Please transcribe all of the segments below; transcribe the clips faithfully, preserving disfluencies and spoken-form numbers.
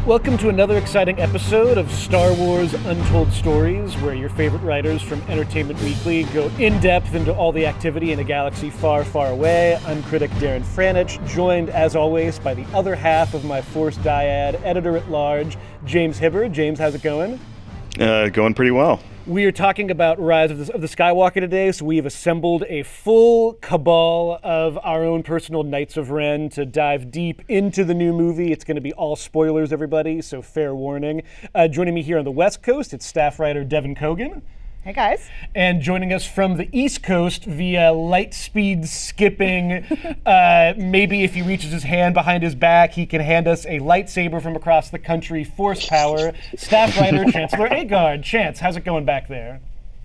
Welcome to another exciting episode of Star Wars Untold Stories, where your favorite writers from Entertainment Weekly go in-depth into all the activity in a galaxy far, far away. I'm critic Darren Franich, joined, as always, by the other half of my Force Dyad, editor-at-large, James Hibberd. James, how's it going? Uh, going pretty well. We are talking about Rise of the, of the Skywalker today, so we've assembled a full cabal of our own personal Knights of Ren to dive deep into the new movie. It's going to be all spoilers, everybody, so fair warning. Uh, joining me here on the West Coast, it's staff writer Devin Kogan. Hey, guys. And joining us from the East Coast via light speed skipping, uh, maybe if he reaches his hand behind his back, he can hand us a lightsaber from across the country, force power, staff writer Chancellor Agard. Chance, how's it going back there?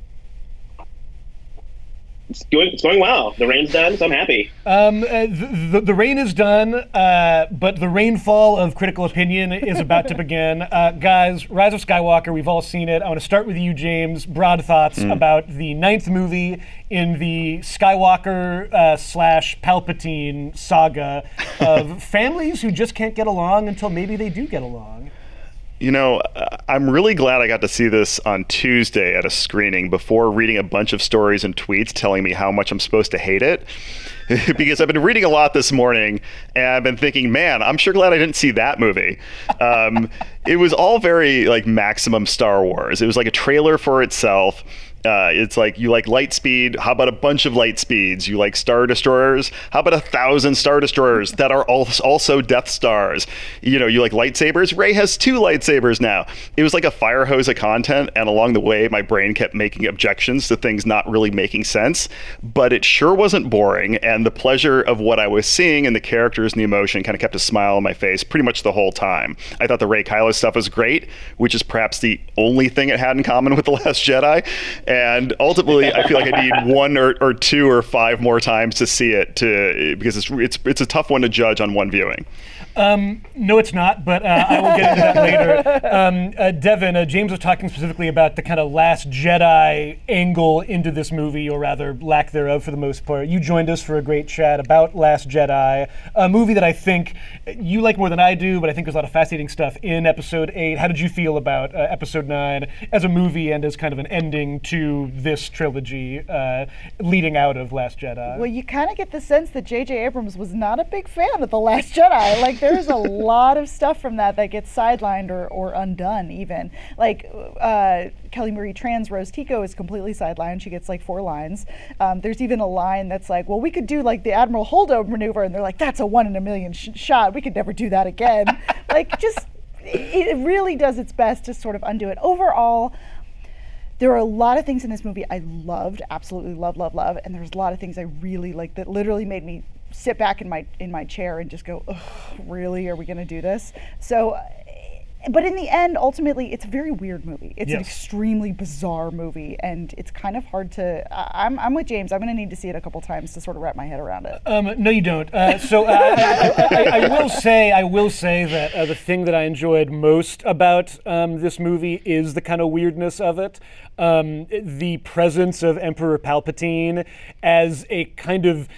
It's going, it's going well. The rain's done, so I'm happy. Um, uh, the, the, the rain is done, uh, but the rainfall of critical opinion is about to begin. Uh, guys, Rise of Skywalker, we've all seen it. I want to start with you, James. Broad thoughts mm. about the ninth movie in the Skywalker uh, slash Palpatine saga of families who just can't get along until maybe they do get along. You know, I'm really glad I got to see this on Tuesday at a screening before reading a bunch of stories and tweets telling me how much I'm supposed to hate it. Because I've been reading a lot this morning, and I've been thinking, man, I'm sure glad I didn't see that movie. Um, it was all very, like, maximum Star Wars. It was like a trailer for itself. Uh, it's like, you like light speed, how about a bunch of light speeds? You like Star Destroyers? How about a thousand Star Destroyers that are also Death Stars? You know, you like lightsabers? Rey has two lightsabers now. It was like a fire hose of content, and along the way, my brain kept making objections to things not really making sense, but it sure wasn't boring, and the pleasure of what I was seeing and the characters and the emotion kind of kept a smile on my face pretty much the whole time. I thought the Rey Kylo stuff was great, which is perhaps the only thing it had in common with The Last Jedi. And ultimately, I feel like I need one or, or two or five more times to see it to because it's it's it's a tough one to judge on one viewing. Um, no, it's not, but uh, I will get into that later. Um, uh, Devin, uh, James was talking specifically about the kind of Last Jedi angle into this movie, or rather lack thereof for the most part. You joined us for a great chat about Last Jedi, a movie that I think you like more than I do, but I think there's a lot of fascinating stuff in Episode eight. How did you feel about uh, Episode nine as a movie and as kind of an ending to this trilogy uh, leading out of Last Jedi? Well, you kind of get the sense that J J Abrams was not a big fan of The Last Jedi. Like, there's a lot of stuff from that that gets sidelined or, or undone even. Like, uh, Kelly Marie Tran's Rose Tico is completely sidelined. She gets like four lines. Um, there's even a line that's like, well, we could do like the Admiral Holdo maneuver, and they're like, that's a one in a million sh- shot. We could never do that again. Like, just, it, it really does its best to sort of undo it. Overall, there are a lot of things in this movie I loved, absolutely love, love, love, and there's a lot of things I really like that literally made me sit back in my in my chair and just go, ugh, really, are we going to do this? So, but in the end, ultimately, it's a very weird movie. It's yes. an extremely bizarre movie, and it's kind of hard to, I, I'm I'm with James. I'm going to need to see it a couple times to sort of wrap my head around it. Um, no, you don't. Uh, so uh, I, I, I, I will say, I will say that uh, the thing that I enjoyed most about um, this movie is the kind of weirdness of it. Um, the presence of Emperor Palpatine as a kind of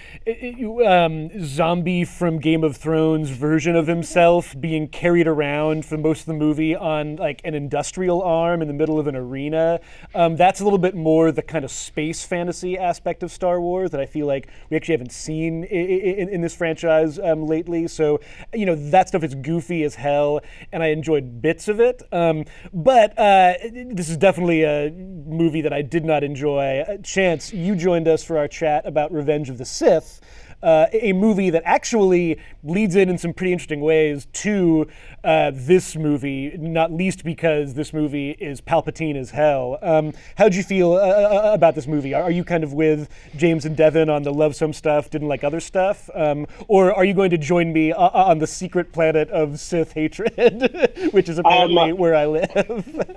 um, zombie from Game of Thrones version of himself being carried around for most of the movie on like an industrial arm in the middle of an arena. Um, that's a little bit more the kind of space fantasy aspect of Star Wars that I feel like we actually haven't seen in, in, in this franchise um, lately. So, you know, that stuff is goofy as hell, and I enjoyed bits of it. Um, but uh, this is definitely a movie that I did not enjoy. Uh, Chance, you joined us for our chat about Revenge of the Sith, uh, a movie that actually leads in in some pretty interesting ways to uh, this movie, not least because this movie is Palpatine as hell. Um, how'd you feel uh, about this movie? Are you kind of with James and Devin on the love some stuff, didn't like other stuff? Um, or are you going to join me uh, on the secret planet of Sith hatred, which is apparently um, where I live?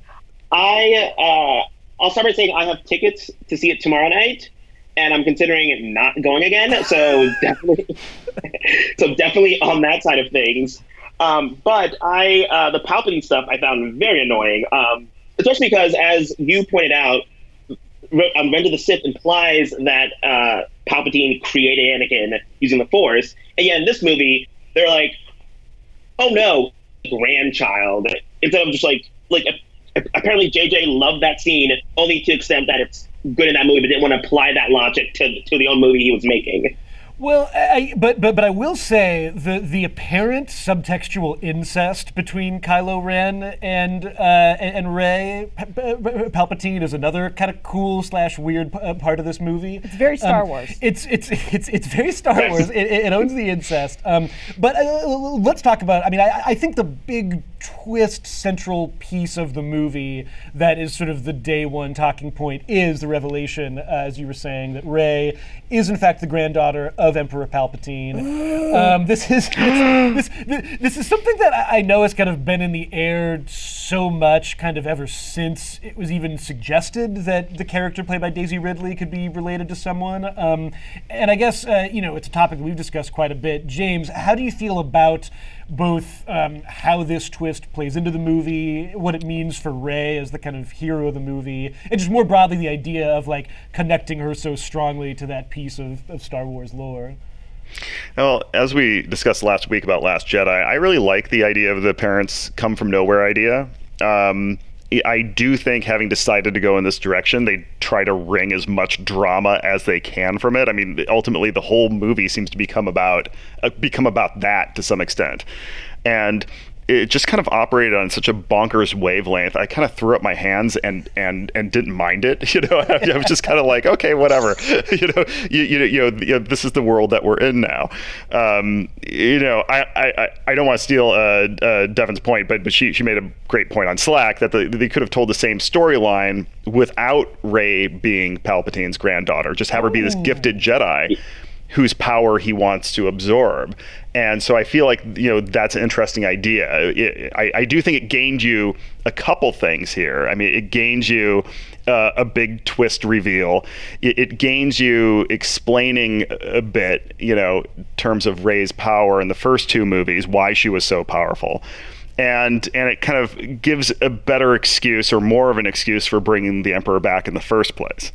I, uh, I'll start by saying I have tickets to see it tomorrow night, and I'm considering not going again. So definitely, so definitely on that side of things. Um, but I, uh, the Palpatine stuff I found very annoying, um, especially because, as you pointed out, Re- um, Revenge of the Sith implies that uh, Palpatine created Anakin using the Force. And yet in this movie, they're like, oh no, grandchild instead of just like like apparently J J loved that scene only to the extent that it's good in that movie, but didn't want to apply that logic to to the own movie he was making. Well, I, but but but I will say the the apparent subtextual incest between Kylo Ren and uh, and, and Rey Palpatine is another kind of cool slash weird p- part of this movie. It's very Star um, Wars. It's it's it's it's very Star Wars. It, it owns the incest. Um, but uh, let's talk about. I mean, I, I think the big twist central piece of the movie that is sort of the day one talking point is the revelation, uh, as you were saying, that Rey is in fact the granddaughter of Emperor Palpatine. um, this is this, this this is something that I know has kind of been in the air so much, kind of ever since it was even suggested that the character played by Daisy Ridley could be related to someone. Um, and I guess uh, you know it's a topic that we've discussed quite a bit. James, how do you feel about both um, how this twist plays into the movie, what it means for Rey as the kind of hero of the movie, and just more broadly the idea of like connecting her so strongly to that piece of, of Star Wars lore? Well, as we discussed last week about Last Jedi, I really like the idea of the parents come from nowhere idea. Um, I do think having decided to go in this direction, they try to wring as much drama as they can from it. I mean, ultimately, the whole movie seems to become about uh, become about that to some extent, and it just kind of operated on such a bonkers wavelength. I kind of threw up my hands and and and didn't mind it. You know, I, I was just kind of like, okay, whatever. you know, you, you, you, know, you know, this is the world that we're in now. Um, you know, I, I, I don't want to steal uh, uh, Devin's point, but but she she made a great point on Slack that the, they could have told the same storyline without Rey being Palpatine's granddaughter. Just have her be this gifted Jedi whose power he wants to absorb. And so I feel like, you know, that's an interesting idea. It, I, I do think it gained you a couple things here. I mean, it gains you uh, a big twist reveal. It, it gains you explaining a bit, you know, in terms of Rey's power in the first two movies, why she was so powerful. And and it kind of gives a better excuse or more of an excuse for bringing the Emperor back in the first place.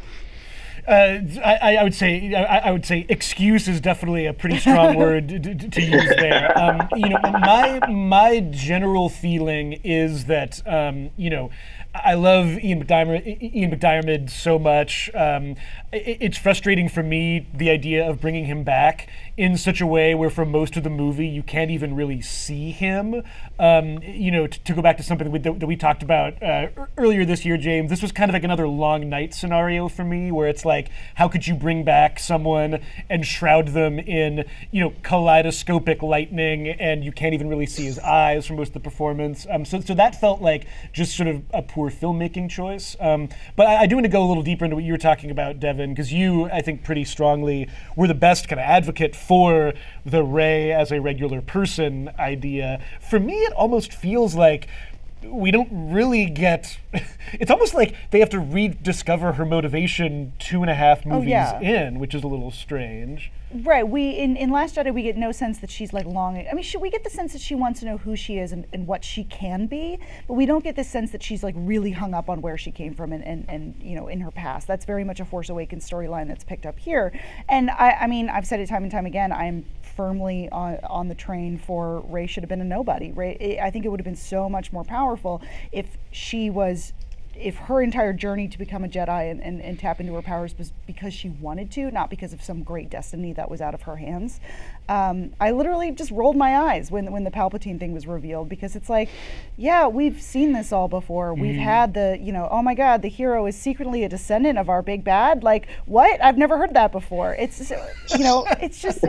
Uh, I, I would say I, I would say excuse is definitely a pretty strong word to, to, to use there. Um, you know, my my general feeling is that um, you know, I love Ian McDiarmid, Ian McDiarmid so much. Um, it, it's frustrating for me the idea of bringing him back in such a way where for most of the movie you can't even really see him. Um, you know, to, to go back to something that we, that we talked about uh, earlier this year, James, this was kind of like another Long Night scenario for me, where it's like, how could you bring back someone and shroud them in, you know, kaleidoscopic lightning, and you can't even really see his eyes for most of the performance. Um, so, so that felt like just sort of a poor filmmaking choice. Um, but I, I do want to go a little deeper into what you were talking about, Devin, because you, I think, pretty strongly were the best kind of advocate for the Rey as a regular person idea. For me, it almost feels like we don't really get. It's almost like they have to rediscover her motivation two and a half movies oh, yeah. in, which is a little strange. Right. We in, in Last Jedi we get no sense that she's like longing. I mean, she, we get the sense that she wants to know who she is and, and what she can be, but we don't get the sense that she's like really hung up on where she came from and, and, and you know in her past. That's very much a Force Awakens storyline that's picked up here. And I, I mean, I've said it time and time again. I'm firmly on, on the train for Rey should have been a nobody. Rey, I think it would have been so much more powerful if she was. If her entire journey to become a Jedi and, and, and tap into her powers was because she wanted to, not because of some great destiny that was out of her hands. Um, I literally just rolled my eyes when when the Palpatine thing was revealed, because it's like, yeah, we've seen this all before. We've Mm. had the, you know, oh my God, the hero is secretly a descendant of our big bad. Like, what? I've never heard that before. It's, you know, it's just,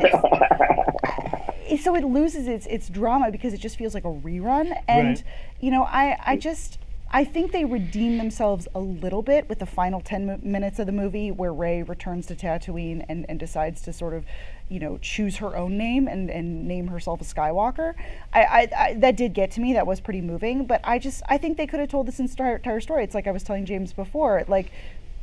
it's, so it loses its its drama because it just feels like a rerun. And, Right. you know, I, I just, I think they redeem themselves a little bit with the final ten mi- minutes of the movie where Rey returns to Tatooine and, and decides to sort of, you know, choose her own name and, and name herself a Skywalker. I, I, I that did get to me. That was pretty moving. But I just, I think they could have told this entire, entire story. It's like I was telling James before. Like,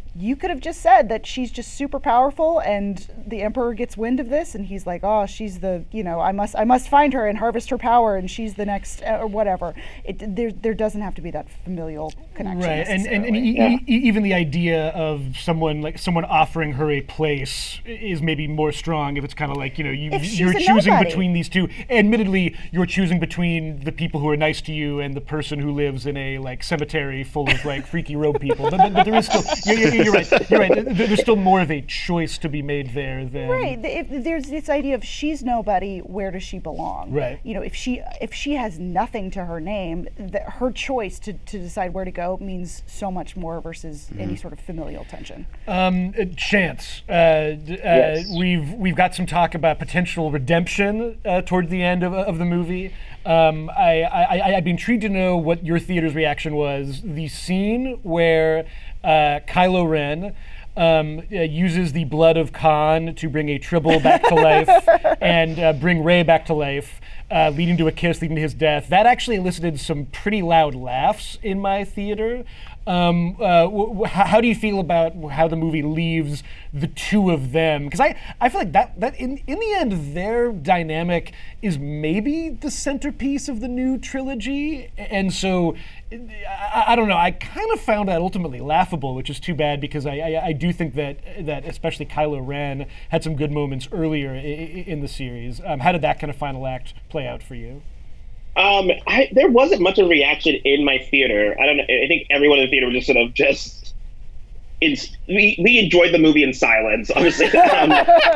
you could have just said that she's just super powerful, and the Emperor gets wind of this, and he's like, "Oh, she's the, you know, I must, I must find her and harvest her power, and she's the next, uh, or whatever." It there, there doesn't have to be that familial connection. Right, and and, and necessarily. e- Yeah. e- even the idea of someone like someone offering her a place is maybe more strong if it's kind of like, you know, you If she's you're a choosing nobody. between these two. Admittedly, you're choosing between the people who are nice to you and the person who lives in a like cemetery full of like freaky robe people. But, but, but there is still, you're, you're, you're right. You're right. There- There's still more of a choice to be made there than Right. the- If there's this idea of she's nobody, where does she belong? Right. You know, if she if she has nothing to her name, the, her choice to, to decide where to go means so much more versus any sort of familial tension. Um, uh, Chance, uh, d- uh, Yes. we've we've got some talk about potential redemption uh, toward the end of, of the movie. Um, I, I, I'd be intrigued to know what your theater's reaction was. The scene where uh, Kylo Ren um, uh, uses the blood of Khan to bring a Tribble back to life and uh, bring Rey back to life, uh, leading to a kiss, leading to his death. That actually elicited some pretty loud laughs in my theater. Um, uh, w- w- how, how do you feel about how the movie leaves the two of them? Because I, I feel like that, that in, in the end, their dynamic is maybe the centerpiece of the new trilogy. And so, I, I don't know, I kind of found that ultimately laughable, which is too bad because I, I, I do think that, that especially Kylo Ren had some good moments earlier i- i- in the series. Um, how did that kind of final act play out for you? Um, I, there wasn't much of a reaction in my theater. I don't know. I think everyone in the theater was just sort of just. It's, we we enjoyed the movie in silence, honestly. Um,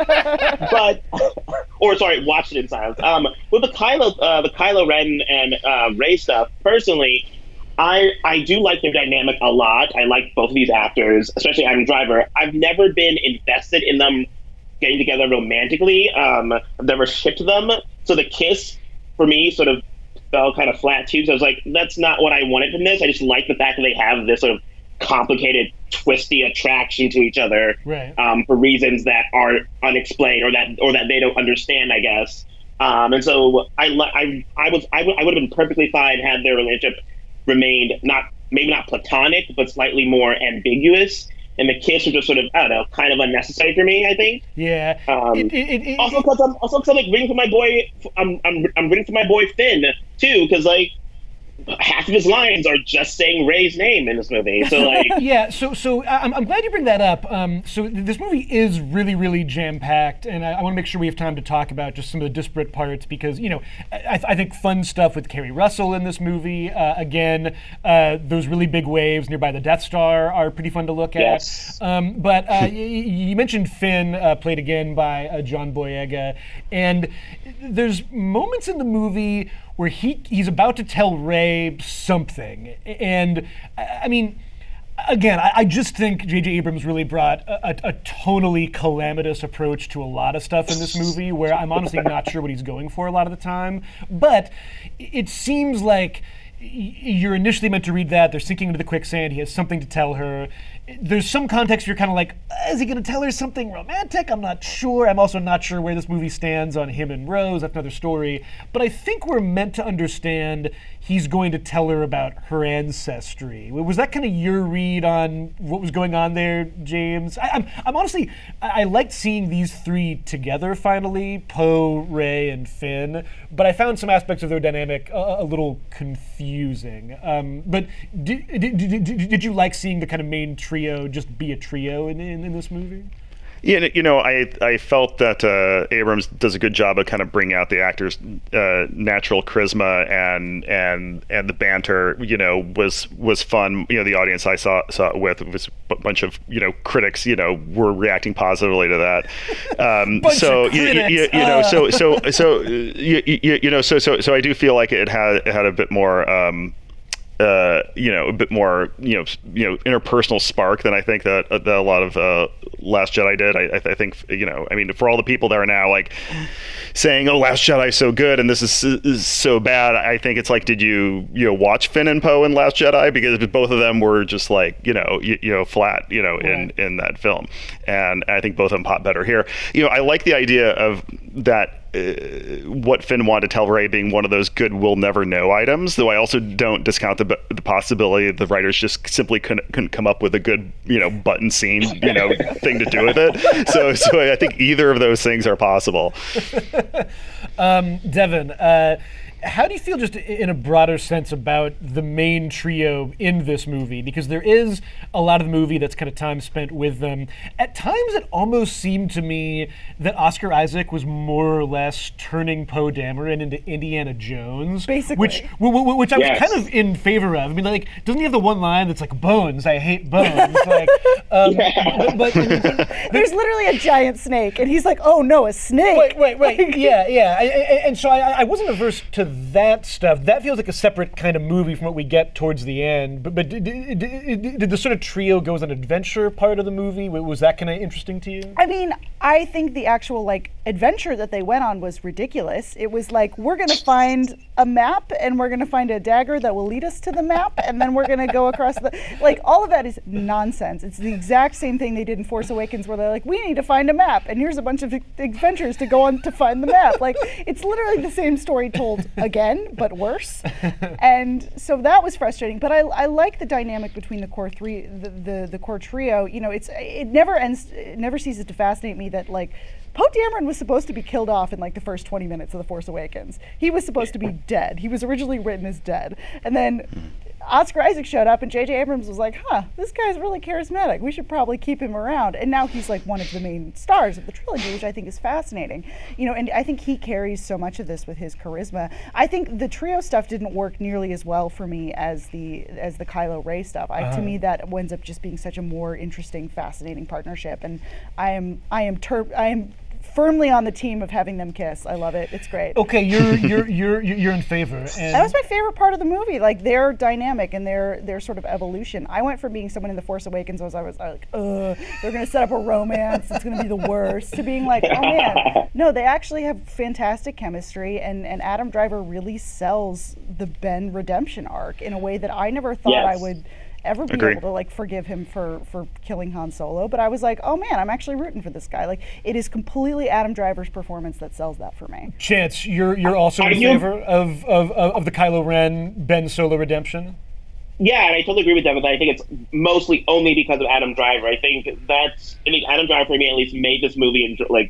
but or sorry, watched it in silence. Um, with the Kylo uh, the Kylo Ren and uh, Rey stuff, personally, I I do like their dynamic a lot. I like both of these actors, especially Adam Driver. I've never been invested in them getting together romantically. Um, I've never shipped them, so the kiss for me sort of fell kind of flat too. So I was like, that's not what I wanted from this. I just like the fact that they have this sort of complicated, twisty attraction to each other, Right. um, for reasons that are unexplained or that or that they don't understand, I guess. Um, and so I, li- I, I was I would I would have been perfectly fine had their relationship remained not maybe not platonic, but slightly more ambiguous. And the kiss was just sort of, I don't know, kind of unnecessary for me, I think. Yeah. Um, It- it- it- it- Also, because I'm also because I'm like rooting for my boy. I'm I'm I'm rooting for my boy Finn too, because like half of his lines are just saying Rey's name in this movie. So like, Yeah, so so I- I'm, I'm glad you bring that up. Um, so th- this movie is really, really jam-packed, and I, I want to make sure we have time to talk about just some of the disparate parts because, you know, I, I think fun stuff with Kerry Russell in this movie. Uh, again, uh, those really big waves nearby the Death Star are pretty fun to look at. Yes. Um, but uh, y- y- you mentioned Finn, uh, played again by uh, John Boyega, and there's moments in the movie where he he's about to tell Rey something, and I, I mean, again, I, I just think J J Abrams really brought a, a, a tonally calamitous approach to a lot of stuff in this movie, where I'm honestly not sure what he's going for a lot of the time, but it seems like y- you're initially meant to read that they're sinking into the quicksand. He has something to tell her. There's some context you're kind of like, is he going to tell her something romantic? I'm not sure. I'm also not sure where this movie stands on him and Rose. That's another story. But I think we're meant to understand he's going to tell her about her ancestry. Was that kind of your read on what was going on there, James? I, I'm, I'm honestly, I, I liked seeing these three together finally, Poe, Rey, and Finn. But I found some aspects of their dynamic a, a little confusing. Um, but did, did, did, did, did you like seeing the kind of main trio just be a trio in, in, in this movie? Yeah, you know, I I felt that uh, Abrams does a good job of kind of bringing out the actors' uh, natural charisma and and and the banter. You know, was was fun. You know, the audience I saw saw it with was a bunch of you know critics. You know, were reacting positively to that. Um, Bunch so of you, you, you, critics, you know, uh. so so so you, you, you know, so so so I do feel like it had it had a bit more. Um, Uh, you know, a bit more, you know, s- you know, interpersonal spark than I think that, uh, that a lot of uh, Last Jedi did. I, I, th- I think, you know, I mean, for all the people that are now like saying, "Oh, Last Jedi is so good and this is, is so bad," I think it's like, did you, you know, watch Finn and Poe in Last Jedi? Because both of them were just like, you know, you, you know, flat, you know, in Right. in that film, and I think both of them pop better here. You know, I like the idea of that. what Finn wanted to tell Rey being one of those good we'll never know items, though I also don't discount the, the possibility that the writers just simply couldn't, couldn't come up with a good, you know, button scene, you know, thing to do with it. So, so I think either of those things are possible. um, Devin, uh, how do you feel just in a broader sense about the main trio in this movie? Because there is a lot of the movie that's kind of time spent with them. At times it almost seemed to me that Oscar Isaac was more or less turning Poe Dameron into Indiana Jones. Basically. Which, which I Yes. was kind of in favor of. I mean, like, doesn't he have the one line that's like, bones, I hate bones? Like, um, Yeah. but, but There's literally a giant snake, and he's like, "Oh no, a snake!" Wait, wait, wait. Like- yeah, yeah. I, I, and so I, I wasn't averse to that stuff. That feels like a separate kind of movie from what we get towards the end. But, but did, did, did, did the sort of trio go as an adventure part of the movie? Was that kind of interesting to you? I mean, I think the actual like adventure that they went on was ridiculous. It was like, we're gonna find a map and we're gonna find a dagger that will lead us to the map, and then we're gonna go across the like all of that is nonsense. It's the exact same thing they did in Force Awakens, where they're like, we need to find a map, and here's a bunch of adventures to go on to find the map. Like, it's literally the same story told again, but worse. And so that was frustrating. But I, I like the dynamic between the core three, the, the the core trio. You know, it's it never ends, it never ceases to fascinate me that like Poe Dameron was supposed to be killed off in like the first twenty minutes of The Force Awakens. He was supposed to be dead. He was originally written as dead, and then Oscar Isaac showed up, and J J Abrams was like, huh, this guy's really charismatic. We should probably keep him around. And now he's like one of the main stars of the trilogy, which I think is fascinating. You know, and I think he carries so much of this with his charisma. I think the trio stuff didn't work nearly as well for me as the as the Kylo Ray stuff. I, Uh-huh. To me, that ends up just being such a more interesting, fascinating partnership. And I am I am ter- I am firmly on the team of having them kiss. I love it. It's great. Okay, you're you're you're you're in favor. And That was my favorite part of the movie, like their dynamic and their their sort of evolution. I went from being someone in The Force Awakens was I was like, ugh, they're gonna set up a romance, it's gonna be the worst, to being like, oh man, no, they actually have fantastic chemistry, and, and Adam Driver really sells the Ben redemption arc in a way that I never thought Yes. I would ever be Agree. able to like forgive him for for killing Han Solo. But I was like, oh man, I'm actually rooting for this guy. Like, it is completely Adam Driver's performance that sells that for me. Chance, you're you're also Are in you- favor of, of, of, of the Kylo Ren Ben Solo redemption? Yeah, and I totally agree with Devin. I think it's mostly only because of Adam Driver. I think that's, I think Adam Driver, for me at least, made this movie enjo- like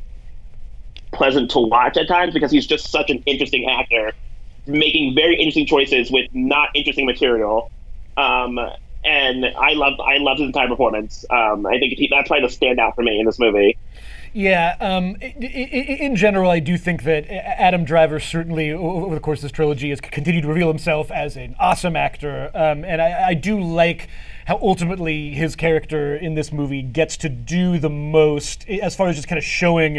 pleasant to watch at times, because he's just such an interesting actor, making very interesting choices with not interesting material. Um, and I loved, I loved his entire performance. Um, I think he, that's probably the standout for me in this movie. Yeah, um, i- i- i- in general, I do think that Adam Driver certainly, o- over the course of this trilogy, has continued to reveal himself as an awesome actor, um, and I, I do like how ultimately his character in this movie gets to do the most as far as just kind of showing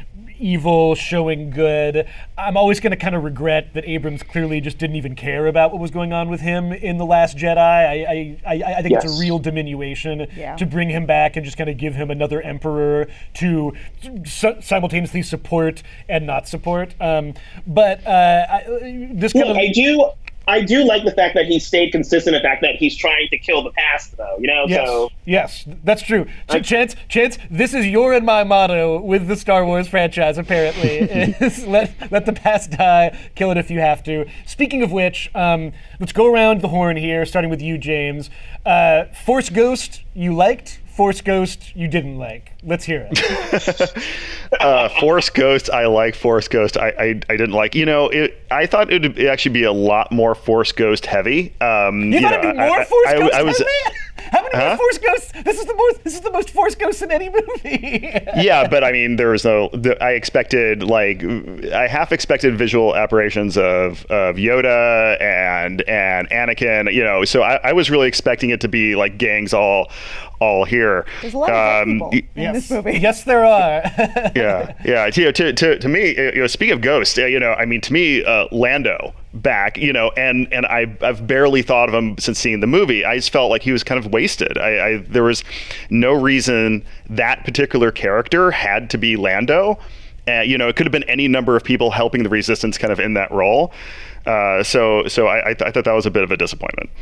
evil, showing good. I'm always going to kind of regret that Abrams clearly just didn't even care about what was going on with him in The Last Jedi. I I, I, I think it's Yes. a real diminution Yeah. to bring him back and just kind of give him another emperor to si- simultaneously support and not support. Um, but uh, I, this kind Look, of I do, I do like the fact that he stayed consistent. The fact that he's trying to kill the past, though. You know, Yes, so yes, that's true. So, I- Chance, Chance, this is your and my motto with the Star Wars franchise, apparently, is let, let the past die, kill it if you have to. Speaking of which, um, let's go around the horn here, starting with you, James. Uh, Force Ghost, you liked? Force Ghost, you didn't like. Let's hear it. uh, Force Ghost, I like Force Ghost. I, I I didn't like. You know, it. I thought it would actually be a lot more Force Ghost heavy. Um, You you thought know, it'd be more I, Force I, Ghost I was. heavy? How many more Huh? Force Ghosts? This is the most. This is the most Force Ghosts in any movie. Yeah, but I mean, there was no. The, I expected like I half expected visual apparitions of of Yoda and and Anakin. You know, so I, I was really expecting it to be like gangs all all here. There's a lot of dead Um, people y- in this movie. Yes, there are. yeah, yeah. To, to, to, to me, you know, speaking of Ghost, uh, you know, I mean, to me, uh, Lando back, you know, and and I I've barely thought of him since seeing the movie. I just felt like he was kind of wasted. I, I there was no reason that particular character had to be Lando. Uh, you know, it could have been any number of people helping the Resistance kind of in that role. Uh, so so I I, th- I thought that was a bit of a disappointment.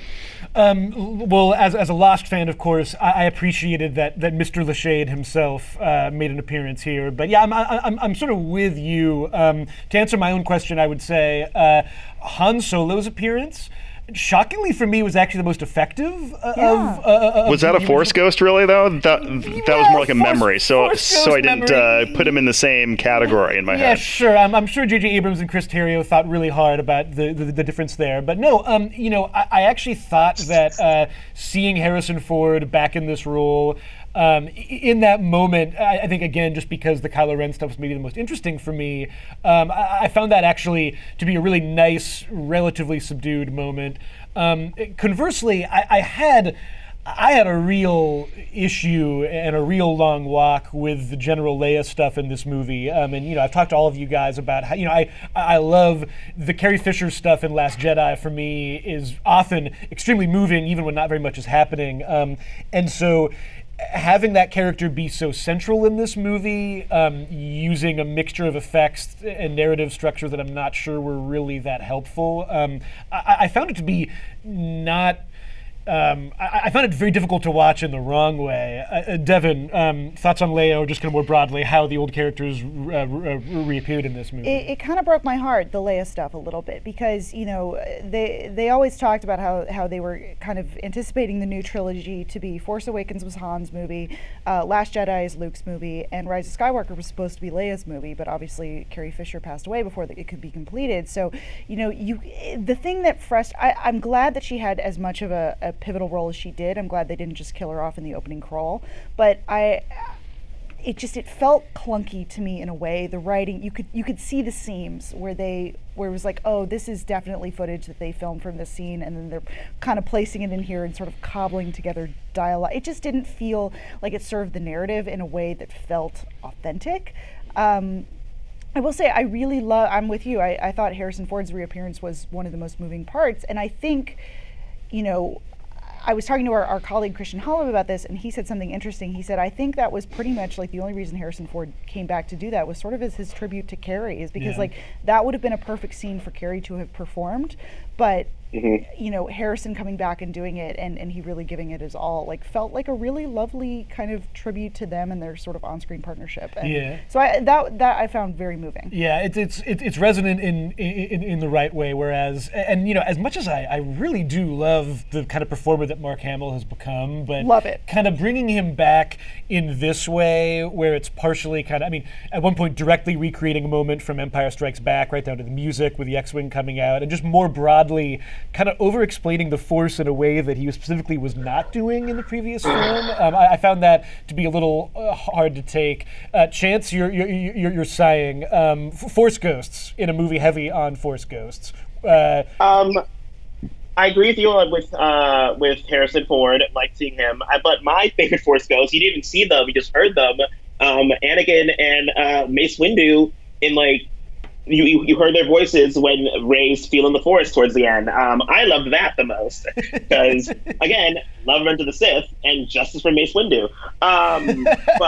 Um, well, as, as a Lost fan, of course, I, I appreciated that that Mister Lashade himself uh, made an appearance here. But yeah, I'm I'm, I'm sort of with you. Um, to answer my own question, I would say uh, Han Solo's appearance, shockingly for me, was actually the most effective uh, Yeah. of. Uh, of Was that the a Force original- Ghost, really, though? That that was Yeah, more like a Force- memory. So Force so I Ghost didn't memory. uh, put him in the same category in my Yeah, head. sure. I'm, I'm sure J J. Abrams and Chris Terrio thought really hard about the, the, the difference there. But no, um, you know, I, I actually thought that uh, seeing Harrison Ford back in this role, um, i- in that moment, I, I think, again, just because the Kylo Ren stuff was maybe the most interesting for me, um, I, I found that actually to be a really nice, relatively subdued moment. Um, conversely, I, I had... I had a real issue and a real long walk with the General Leia stuff in this movie. Um, and, you know, I've talked to all of you guys about how, you know, I, I love the Carrie Fisher stuff in Last Jedi. For me is often extremely moving, even when not very much is happening. Um, and so having that character be so central in this movie, um, using a mixture of effects and narrative structure that I'm not sure were really that helpful, um, I, I found it to be not... Um, I, I found it very difficult to watch in the wrong way. Uh, uh, Devin, um, thoughts on Leia, or just kind of more broadly how the old characters uh, re- uh, reappeared in this movie? It, it kind of broke my heart, the Leia stuff, a little bit, because, you know, they they always talked about how, how they were kind of anticipating the new trilogy to be Force Awakens was Han's movie, uh, Last Jedi is Luke's movie, and Rise of Skywalker was supposed to be Leia's movie, but obviously Carrie Fisher passed away before the, it could be completed. So, you know, you the thing that frust- I, I'm glad that she had as much of a, a pivotal role as she did. I'm glad they didn't just kill her off in the opening crawl, but I... it just it felt clunky to me in a way. The writing, you could you could see the seams where they where it was like, oh, this is definitely footage that they filmed from this scene, and then they're kind of placing it in here and sort of cobbling together dialogue. It just didn't feel like it served the narrative in a way that felt authentic. Um, I will say I really love. I'm with you. I, I thought Harrison Ford's reappearance was one of the most moving parts, and I think, you know. I was talking to our, our colleague Christian Holub about this, and he said something interesting. He said, I think that was pretty much like the only reason Harrison Ford came back to do that was sort of as his tribute to Carrie, is because Yeah. like that would have been a perfect scene for Carrie to have performed, but Mhm. you know, Harrison coming back and doing it, and, and he really giving it his all, like felt like a really lovely kind of tribute to them and their sort of on-screen partnership. And Yeah. So I, that that I found very moving. Yeah, it's it's it's it's resonant in, in in the right way. Whereas, and you know, as much as I, I really do love the kind of performer that Mark Hamill has become, but Love it. kind of bringing him back in this way, where it's partially kind of, I mean, at one point directly recreating a moment from Empire Strikes Back, right down to the music with the X-wing coming out, and just more broadly, kind of over-explaining the Force in a way that he specifically was not doing in the previous film. Um, I, I found that to be a little uh, hard to take. Uh, Chance, you're you're you're, you're sighing. Um, F- Force ghosts in a movie heavy on Force ghosts. Uh, Um, I agree with you on with uh, with Harrison Ford. Like seeing him, I, but my favorite Force ghosts, you didn't even see them; you just heard them. Um, Anakin and uh, Mace Windu in like you, you you heard their voices when Rey's feeling the Force towards the end. Um, I loved that the most because again, love Revenge of the Sith and justice for Mace Windu. Um,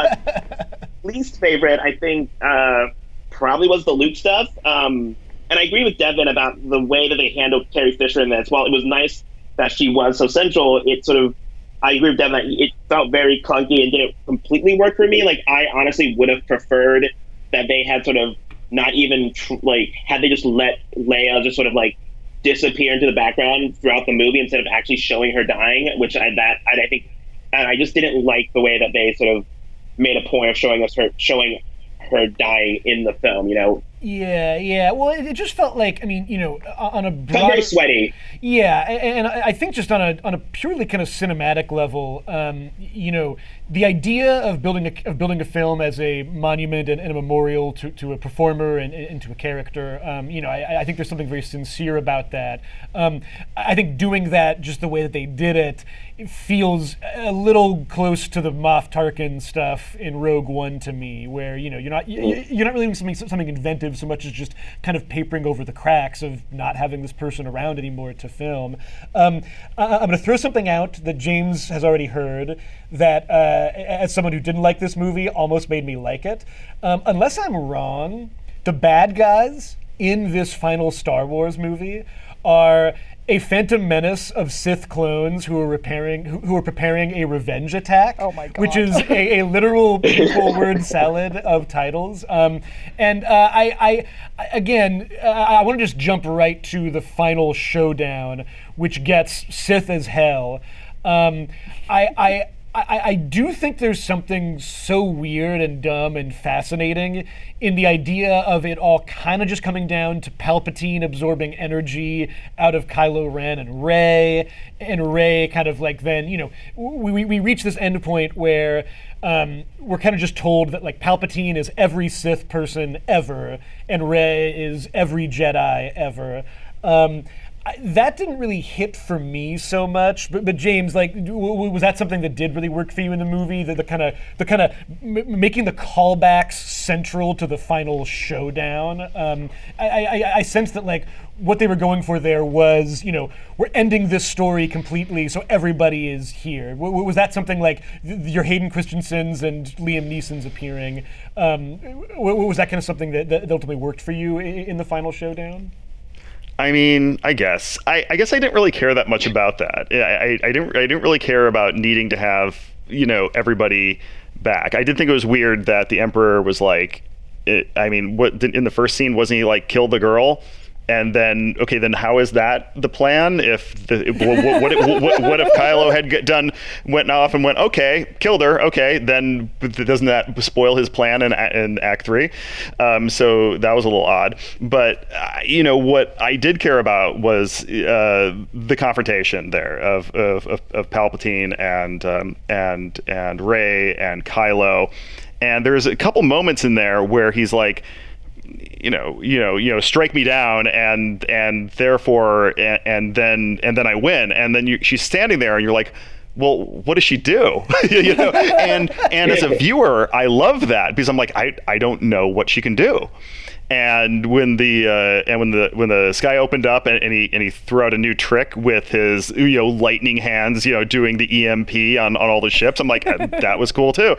but least favorite, I think, uh, probably was the Luke stuff. Um, and I agree with Devin about the way that they handled Carrie Fisher in this. While it was nice that she was so central, it sort of, I agree with Devin that it felt very clunky and didn't completely work for me. Like, I honestly would have preferred that they had sort of not even, tr- like, had they just let Leia just sort of, like, disappear into the background throughout the movie instead of actually showing her dying, which I, that, I, I think, and I just didn't like the way that they sort of made a point of showing us her, showing her dying in the film, you know? yeah, yeah. Well, it, it just felt like, I mean, you know, on a Felt broader, very sweaty. Yeah, a- and I I think just on a on a purely kind of cinematic level, um, you know, the idea of building a of building a film as a monument and, and a memorial to, to a performer and, and to a character, um, you know, I, I think there's something very sincere about that. Um, I think doing that just the way that they did it, it feels a little close to the Moff Tarkin stuff in Rogue One to me, where you know you're not you- you're not really doing something something inventive so much as just kind of papering over the cracks of not having this person around anymore to film. Um, I- I'm going to throw something out that James has already heard that, uh, as someone who didn't like this movie, almost made me like it. Um, unless I'm wrong, the bad guys in this final Star Wars movie are a Phantom Menace of Sith clones who are repairing, who, who are preparing a revenge attack. Oh my God. Which is a, a literal people word salad of titles. Um, and uh, I, I, again, uh, I want to just jump right to the final showdown, which gets Sith as hell. Um, I, I, I, I do think there's something so weird and dumb and fascinating in the idea of it all kind of just coming down to Palpatine absorbing energy out of Kylo Ren and Rey, and Rey kind of like then, you know, we, we, we reach this end point where um, we're kind of just told that like Palpatine is every Sith person ever, and Rey is every Jedi ever. Um, I, that didn't really hit for me so much, but, but James, like, w- w- was that something that did really work for you in the movie? The kind of, the kind of m- making the callbacks central to the final showdown. Um, I, I, I sense that like what they were going for there was, you know, we're ending this story completely, so everybody is here. W- w- was that something like th- your Hayden Christensen's and Liam Neeson's appearing? Um, w- was that kind of something that, that ultimately worked for you in, in the final showdown? I mean, I guess I, I guess I didn't really care that much about that. I, I, I didn't I didn't really care about needing to have, you know, everybody back. I did think it was weird that the Emperor was like, it, I mean, what in the first scene wasn't he like kill the girl? And then, okay, then how is that the plan? If the what, what, what, what, what if Kylo had get done, went off and went, okay, killed her, okay, then doesn't that spoil his plan in, in Act Three? Um, so that was a little odd. But uh, you know what I did care about was uh, the confrontation there of of, of, of Palpatine and um, and and Rey and Kylo, and there's a couple moments in there where he's like, you know, you know, you know, strike me down, and and therefore, and, and then and then I win, and then you, she's standing there, and you're like, well, what does she do? You know, and and as a viewer, I love that because I'm like, I I don't know what she can do. And when the uh, and when the when the sky opened up and, and he and he threw out a new trick with his, you know, lightning hands, you know, doing the E M P on, on all the ships, I'm like, that was cool too.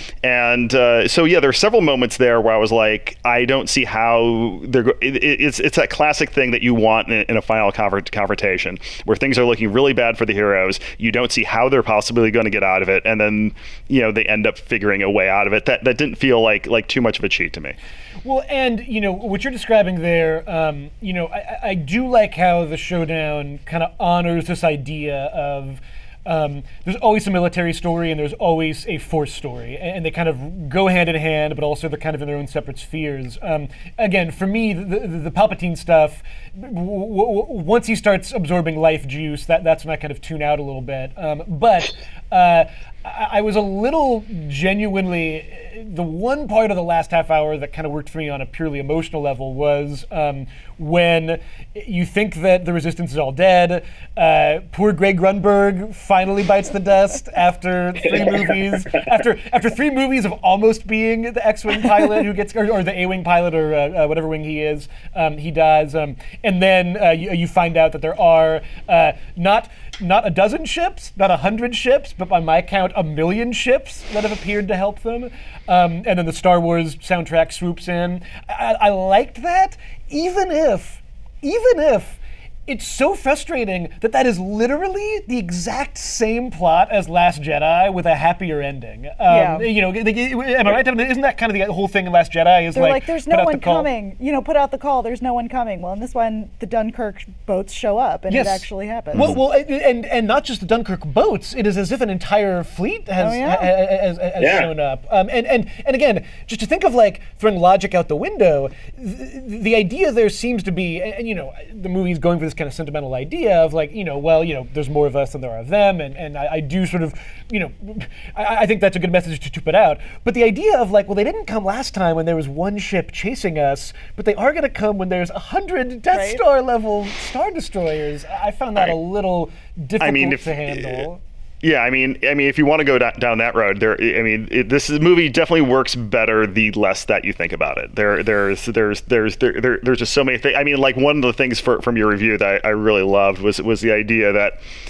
And uh, so yeah, there are several moments there where I was like, I don't see how they're. Go- it, it's it's that classic thing that you want in, in a final conver- confrontation where things are looking really bad for the heroes. You don't see how they're possibly going to get out of it, and then you know they end up figuring a way out of it. That that didn't feel like like too much of a cheat to me. Well, and, you know, what you're describing there, um, you know, I, I do like how the showdown kind of honors this idea of um, there's always a military story and there's always a force story, and they kind of go hand in hand, but also they're kind of in their own separate spheres. Um, again, for me, the, the, the Palpatine stuff, w- w- once he starts absorbing life juice, that, that's when I kind of tune out a little bit. Um, but uh, I, I was a little genuinely, the one part of the last half hour that kind of worked for me on a purely emotional level was um, when you think that the Resistance is all dead. Uh, poor Greg Grunberg finally bites the dust after three movies. After after three movies of almost being the X-wing pilot who gets, or, or the A-wing pilot, or uh, uh, whatever wing he is, um, he dies. Um, and then uh, you, you find out that there are uh, not not a dozen ships, not a hundred ships, but by my count, a million ships that have appeared to help them. Um, and then the Star Wars soundtrack swoops in. I, I liked that, even if, even if it's so frustrating that that is literally the exact same plot as Last Jedi with a happier ending. Um, Yeah. You know, am I right? Isn't that kind of the whole thing in Last Jedi? Is They're like, like, there's put no out the one call. coming. You know, put out the call. There's no one coming. Well, in this one, the Dunkirk boats show up, and Yes. it actually happens. Well, well, and and not just the Dunkirk boats. It is as if an entire fleet has Oh, yeah. ha- ha- has, has Yeah. shown up. Um, and and and again, just to think of like throwing logic out the window, the, the idea there seems to be, and, and you know, the movie's going for this kind of sentimental idea of like, you know, well, you know, there's more of us than there are of them, and and I, I do sort of, you know, I, I think that's a good message to, to put out. But the idea of like, well, they didn't come last time when there was one ship chasing us, but they are going to come when there's a hundred Death Right. Star level Star Destroyers. I found that I- a little difficult mean, if- to handle. Yeah, I mean, I mean, if you want to go da- down that road, there. I mean, it, this is, movie definitely works better the less that you think about it. There, there's, there's, there's, there, there there's just so many things. I mean, like one of the things for, from your review that I, I really loved was was the idea that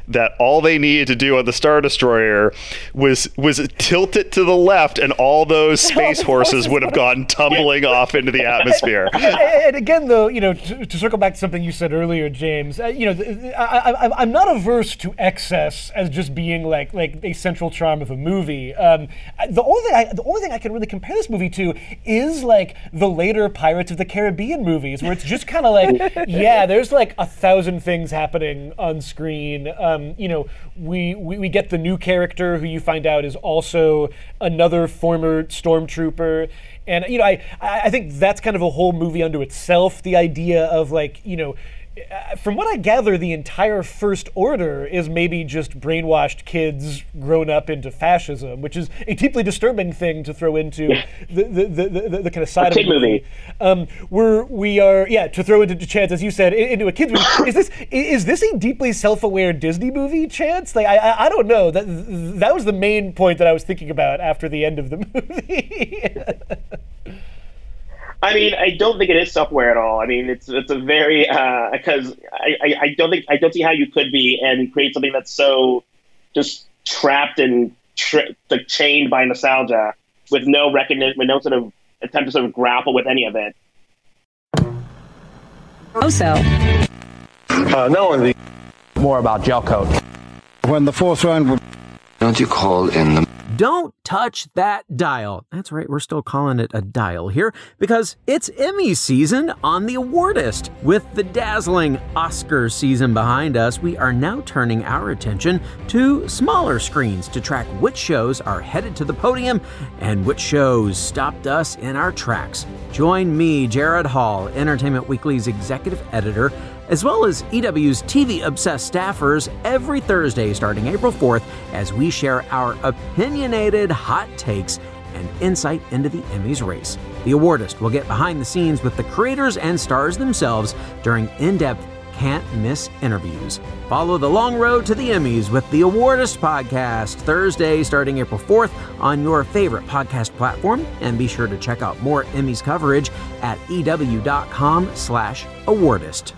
that all they needed to do on the Star Destroyer was was tilt it to the left, and all those space horses would have gone tumbling off into the atmosphere. And again, though, you know, to, to circle back to something you said earlier, James, uh, you know, th- I, I, I'm not averse to excess as just being like like a central charm of a movie. Um, the only thing I, the only thing I can really compare this movie to is like the later Pirates of the Caribbean movies, where it's just kind of like, yeah, there's like a thousand things happening on screen. Um, you know, we, we we get the new character who you find out is also another former stormtrooper. And, you know, I, I think that's kind of a whole movie unto itself, the idea of, like, you know, from what I gather, the entire First Order is maybe just brainwashed kids grown up into fascism, which is a deeply disturbing thing to throw into yeah. the, the, the, the, the kind of side a of the movie. movie. Um, we're, we are, yeah, to throw into Chance, as you said, into a kid's movie. Is this is this a deeply self-aware Disney movie, Chance? Like, I, I I don't know. That that was the main point that I was thinking about after the end of the movie. I mean, I don't think it is self-aware at all. I mean, it's it's a very because uh, I, I I don't think I don't see how you could be and create something that's so just trapped and tri- like chained by nostalgia with no recognition, with no sort of attempt to sort of grapple with any of it. Also, uh, no one more about gel coat. When the fourth round would. Don't you call in the... Don't touch that dial. That's right, we're still calling it a dial here because it's Emmy season on The Awardist. With the dazzling Oscar season behind us, we are now turning our attention to smaller screens to track which shows are headed to the podium and which shows stopped us in our tracks. Join me, Jared Hall, Entertainment Weekly's executive editor, as well as E W's T V-obsessed staffers every Thursday starting April fourth as we share our opinionated hot takes and insight into the Emmys race. The Awardist will get behind the scenes with the creators and stars themselves during in-depth, can't-miss interviews. Follow the long road to the Emmys with the Awardist podcast Thursday starting April fourth on your favorite podcast platform, and be sure to check out more Emmys coverage at ew.com slash awardist.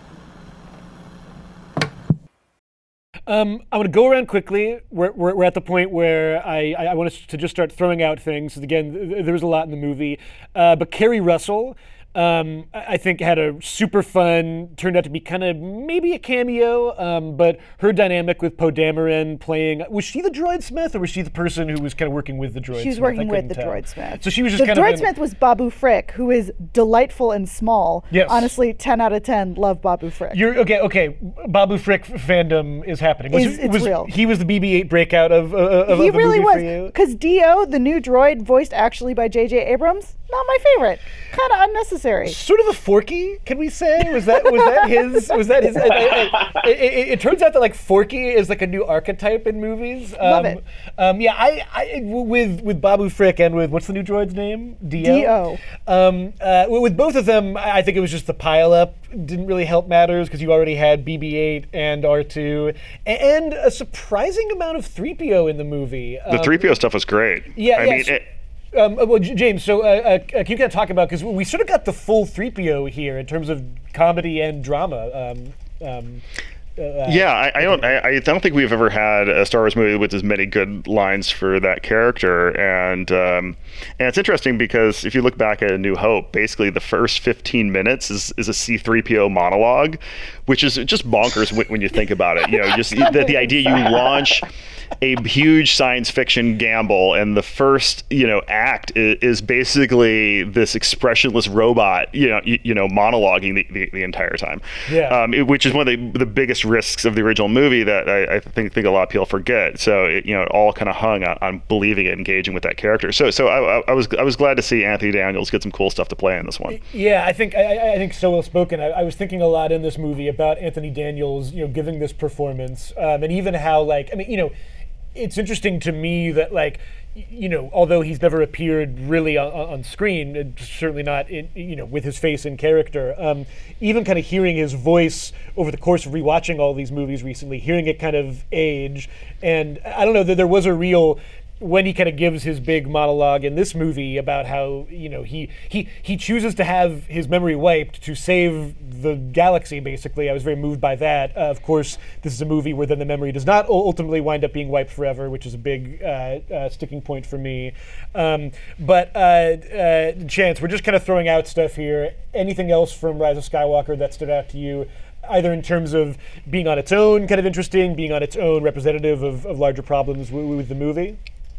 Um, I'm going to go around quickly. We're, we're, we're at the point where I, I, I want us to just start throwing out things. Again, th- there was a lot in the movie. Uh, but Kerry Russell, um, I think, had a super fun, turned out to be kind of maybe a cameo, um, but her dynamic with Poe Dameron playing, was she the droid smith or was she the person who was kind of working with the droid smith? She was working with the tell. droid smith. So she was just the kind droid of... The droid smith was Babu Frick, who is delightful and small. Yes. Honestly, ten out of ten, love Babu Frick. You're, okay, okay, Babu Frick fandom is happening. Was, it's, it's was, real. He was the B B eight breakout of, uh, of, he of the really movie was. for you? Because D O, the new droid, voiced actually by J J Abrams, not my favorite. Kind of unnecessary. Sort of a Forky, can we say? Was that was that his? Was that his? I, I, I, it, it, it turns out that like Forky is like a new archetype in movies. Um, Love it. Um, yeah, I, I with with Babu Frick and with what's the new droid's name? D O. D O. Um, uh, with both of them, I think it was just the pile up didn't really help matters because you already had B B eight and R two and a surprising amount of three P O in the movie. The um, three P O stuff was great. Yeah, I yeah, mean, so- it, Um, well, J- James, so uh, uh, can you kind of talk about, because we sort of got the full three P O here in terms of comedy and drama. Um, um, uh, yeah, I, I don't. I, I don't think we've ever had a Star Wars movie with as many good lines for that character, and um, and it's interesting because if you look back at A New Hope, basically the first fifteen minutes is, is a C three P O monologue, which is just bonkers when, when you think about it. You know, just the, the idea you launch a huge science fiction gamble, and the first, you know, act is, is basically this expressionless robot, you know, you, you know, monologuing the, the, the entire time. Yeah. Um, it, which is one of the, the biggest risks of the original movie that I, I think think a lot of people forget. So it, you know, it all kind of hung on, on believing it, engaging with that character. So so I, I was I was glad to see Anthony Daniels get some cool stuff to play in this one. Yeah, I think I, I think so well spoken. I, I was thinking a lot in this movie about Anthony Daniels, you know, giving this performance, um, and even how, like, I mean, you know, it's interesting to me that, like, you know, although he's never appeared really on, on screen, certainly not in, you know, with his face in character, um, even kind of hearing his voice over the course of rewatching all these movies recently, hearing it kind of age, and I don't know, that there was a real when he kind of gives his big monologue in this movie about how, you know, he he he chooses to have his memory wiped to save the galaxy, basically. I was very moved by that. Uh, of course, this is a movie where then the memory does not ultimately wind up being wiped forever, which is a big uh, uh, sticking point for me. Um, but uh, uh, Chance, we're just kind of throwing out stuff here. Anything else from Rise of Skywalker that stood out to you, either in terms of being on its own kind of interesting, being on its own representative of, of larger problems w- with the movie?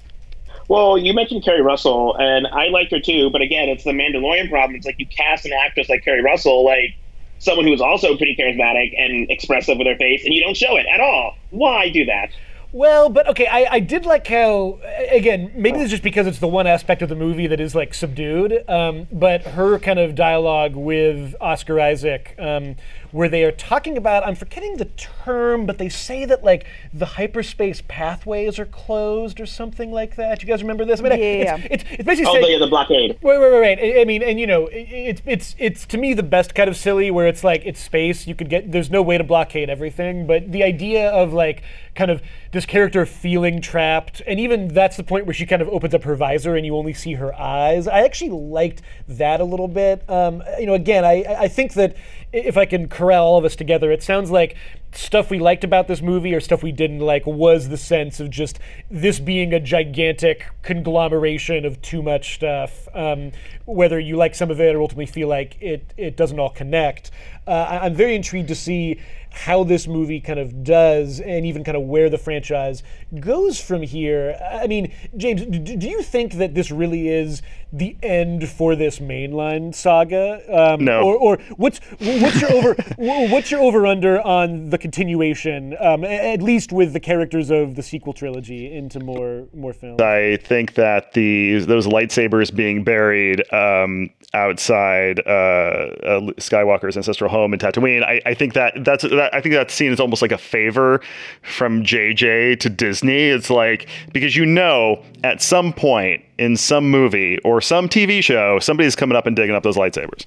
Well, you mentioned Kerry Russell, and I liked her too, but again, it's the Mandalorian problem. It's like you cast an actress like Kerry Russell, like someone who is also pretty charismatic and expressive with her face, and you don't show it at all. Why do that? Well, but okay, I, I did like how, again, maybe it's just because it's the one aspect of the movie that is like subdued, um, but her kind of dialogue with Oscar Isaac, um, where they are talking about, I'm forgetting the term, but they say that like the hyperspace pathways are closed or something like that. You guys remember this? I mean, yeah. It's, it's, it's basically oh, saying, the, the blockade. Right, right, right, right. I mean, and you know, it's it's it's to me the best kind of silly, where it's like it's space. You could get there's no way to blockade everything, but the idea of like kind of this character feeling trapped, and even that's the point where she kind of opens up her visor and you only see her eyes. I actually liked that a little bit. Um, you know, again, I I think that if I can corral all of us together, it sounds like stuff we liked about this movie or stuff we didn't like was the sense of just this being a gigantic conglomeration of too much stuff. Um, whether you like some of it or ultimately feel like it, it doesn't all connect. Uh, I'm very intrigued to see how this movie kind of does and even kind of where the franchise goes from here. I mean, James, do, do you think that this really is the end for this mainline saga? Um, no. Or, or what's what's your over what's your over under on the continuation, um, at least with the characters of the sequel trilogy, into more more films? I think that the those lightsabers being buried um, outside uh, uh, Skywalker's ancestral home in Tatooine, I, I think that that's that, I think that scene is almost like a favor from J J to Disney. It's like, because you know at some point in some movie or some T V show, somebody's coming up and digging up those lightsabers.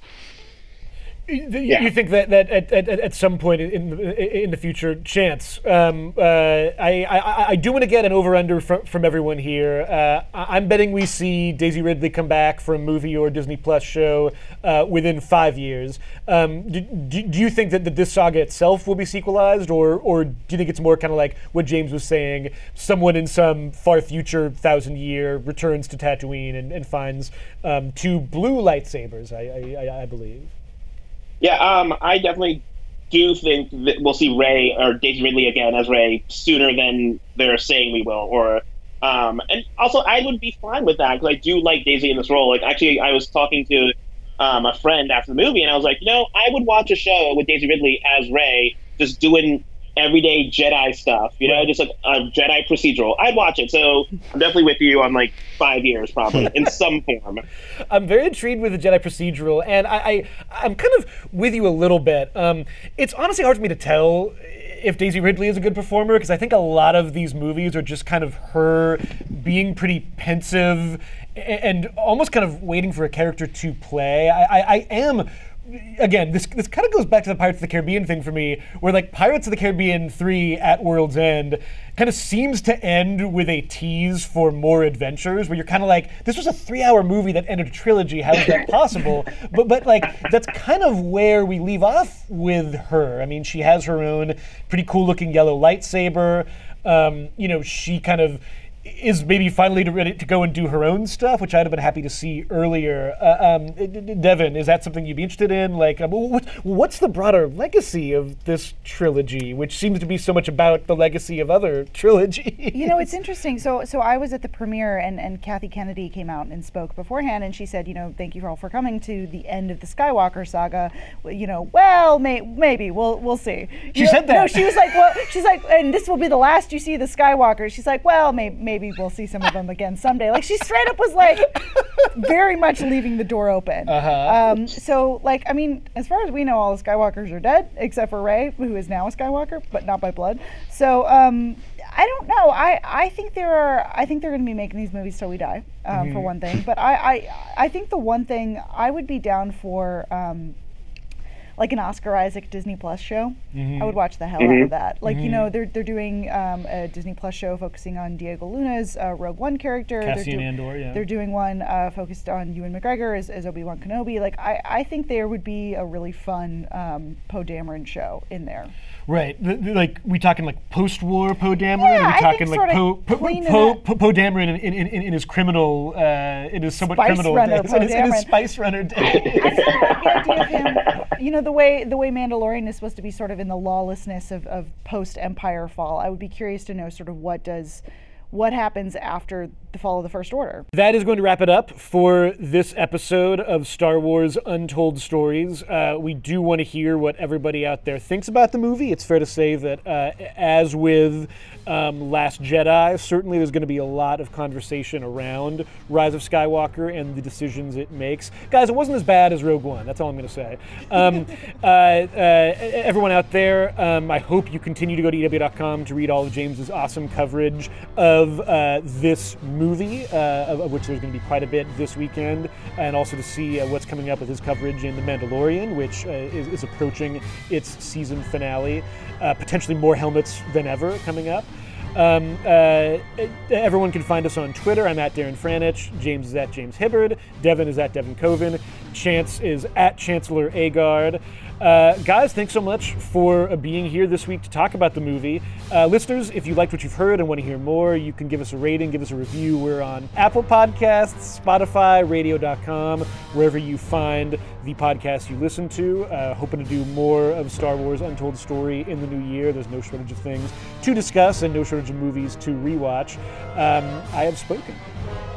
You, Yeah. you think that, that at, at, at some point in the, in the future, Chance, um, uh, I, I, I do want to get an over-under from, from everyone here. Uh, I'm betting we see Daisy Ridley come back for a movie or Disney Plus show uh, within five years. Um, do, do, do you think that, that this saga itself will be sequelized, or, or do you think it's more kind of like what James was saying, someone in some far future thousand year returns to Tatooine and, and finds um, two blue lightsabers, I, I, I believe? Yeah, um, I definitely do think that we'll see Rey or Daisy Ridley again as Rey sooner than they're saying we will. Or, um, and also I would be fine with that because I do like Daisy in this role. Like, actually, I was talking to um, a friend after the movie, and I was like, you know, I would watch a show with Daisy Ridley as Rey, just doing everyday Jedi stuff, you know, just like a Jedi procedural. I'd watch it. So I'm definitely with you on like five years, probably in some form. I'm very intrigued with the Jedi procedural, and I, I I'm kind of with you a little bit. Um, it's honestly hard for me to tell if Daisy Ridley is a good performer, because I think a lot of these movies are just kind of her being pretty pensive and almost kind of waiting for a character to play. I, I, I am. Again, this this kind of goes back to the Pirates of the Caribbean thing for me, where like Pirates of the Caribbean three at World's End kind of seems to end with a tease for more adventures, where you're kind of like, this was a three-hour movie that ended a trilogy. How is that possible? but but like that's kind of where we leave off with her. I mean, she has her own pretty cool-looking yellow lightsaber. Um, you know, she kind of is maybe finally ready to go and do her own stuff, which I'd have been happy to see earlier. Uh, um, Devin, is that something you'd be interested in? Like, um, what, what's the broader legacy of this trilogy, which seems to be so much about the legacy of other trilogies? You know, it's interesting. So, so I was at the premiere, and, and Kathy Kennedy came out and spoke beforehand, and she said, you know, thank you all for coming to the end of the Skywalker saga. You know, well, may, maybe we'll we'll see. She you know, said that. No, she was like, well, she's like, and this will be the last you see of the Skywalkers. She's like, well, maybe. maybe Maybe we'll see some of them again someday. Like, she straight up was like very much leaving the door open. Uh-huh. Um, so, like, I mean, as far as we know, all the Skywalkers are dead except for Rey, who is now a Skywalker, but not by blood. So, um, I don't know. I, I think there are. I think they're going to be making these movies till we die, um, mm-hmm. for one thing. But I, I I think the one thing I would be down for. Um, like an Oscar Isaac Disney Plus show. Mm-hmm. I would watch the hell Mm-hmm. out of that. Like Mm-hmm. you know, they're they're doing um, a Disney Plus show focusing on Diego Luna's uh, Rogue One character. Cassian they're Andor, yeah. They're doing one uh, focused on Ewan McGregor as, as Obi-Wan Kenobi. Like I, I think there would be a really fun um, Poe Dameron show in there. Right, the, the, like we talking like post-war Poe Dameron, Yeah, or we I talking think like sorta Poe Poe cleaning Poe it- Poe Poe Dameron in, in, in, in his criminal, uh, in his somewhat Spice criminal Runner days, Poe in his, in his Dameron. Spice Runner days. I think like the idea of him, you know, the way the way Mandalorian is supposed to be sort of in the lawlessness of, of post Empire fall. I would be curious to know sort of what does what happens after the fall of the First Order. That is going to wrap it up for this episode of Star Wars Untold Stories. Uh, we do want to hear what everybody out there thinks about the movie. It's fair to say that, uh, as with um, Last Jedi, certainly there's going to be a lot of conversation around Rise of Skywalker and the decisions it makes. Guys, it wasn't as bad as Rogue One. That's all I'm going to say. Um, uh, uh, everyone out there, um, I hope you continue to go to E W dot com to read all of James's awesome coverage of uh, this movie, uh, of, of which there's going to be quite a bit this weekend, and also to see uh, what's coming up with his coverage in The Mandalorian, which uh, is, is approaching its season finale. Uh, potentially more helmets than ever coming up. Um, uh, everyone can find us on Twitter. I'm at Darren Franich. James is at James Hibbard. Devin is at Devin Coven. Chance is at Chancellor Agard. Uh, guys, thanks so much for uh, being here this week to talk about the movie. Uh, listeners, if you liked what you've heard and want to hear more, you can give us a rating, give us a review. We're on Apple Podcasts, Spotify, radio dot com, wherever you find the podcast you listen to. Uh, hoping to do more of Star Wars Untold Story in the new year. There's no shortage of things to discuss and no shortage of movies to rewatch. Um, I have spoken.